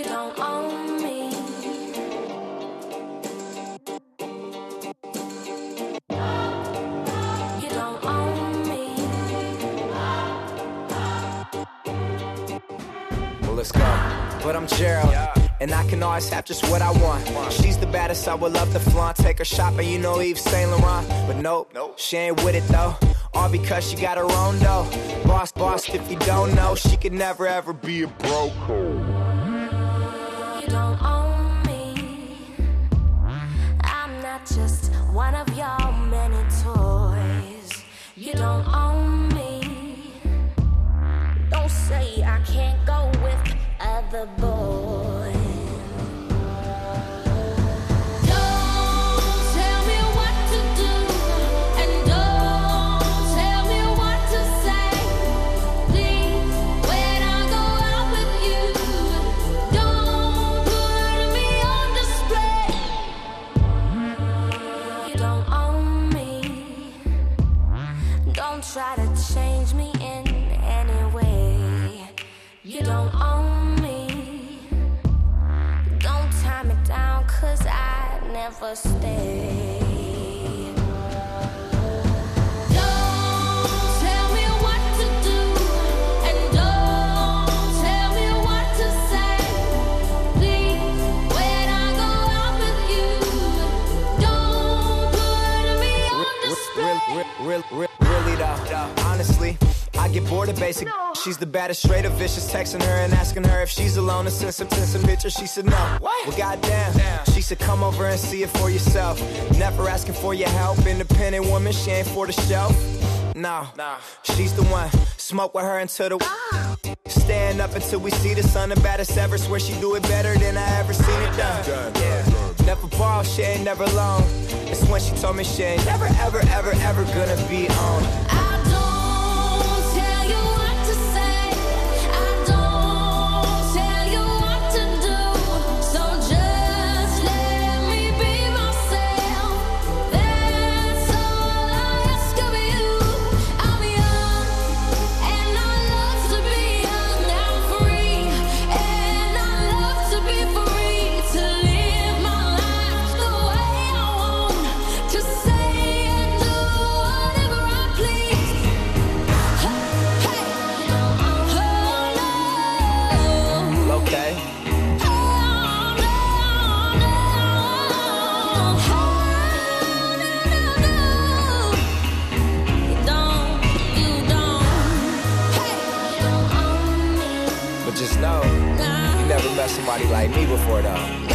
don't own me. You don't own me. Well, let's go. But I'm Gerald, and I can always have just what I want. She's the baddest, I would love to flaunt. Take her shopping, you know Yves Saint Laurent. But nope, she ain't with it though. All because she got her own dough. Boss, if you don't know, she could never ever be a broke. You don't own me. I'm not just one of your many toys. You don't own me. Don't say I can't go with other boys. Don't tell me what to do, and don't tell me what to say. Please, when I go out with you, don't put me on display. You don't own me. Don't try to change me in any way. You don't own me. Don't tie me down, 'cause I never stay. Don't tell me what to do, and don't tell me what to say. Please, when I go out with you, don't put me on display. Really though, honestly, I get bored of basic. She's the baddest, straight up vicious. Texting her and asking her if she's alone and send some pictures. She said no. Well, goddamn. She said come over and see it for yourself. Never asking for your help. Independent woman, she ain't for the shelf. No, she's the one. Smoke with her until the stand up until we see the sun. The baddest ever. Swear she do it better than I ever seen it done. Never ball, she ain't never alone. It's when she told me she ain't never, ever, ever, ever gonna be on. I don't tell you what to say. I don't tell you what to do. So just let me be myself. That's all I ask of you. I'm young and I love to be young. I'm free and I love to be free. To live my life the way I want. To say and do whatever I please. Hey, Okay. But just know, you never met somebody like me before though.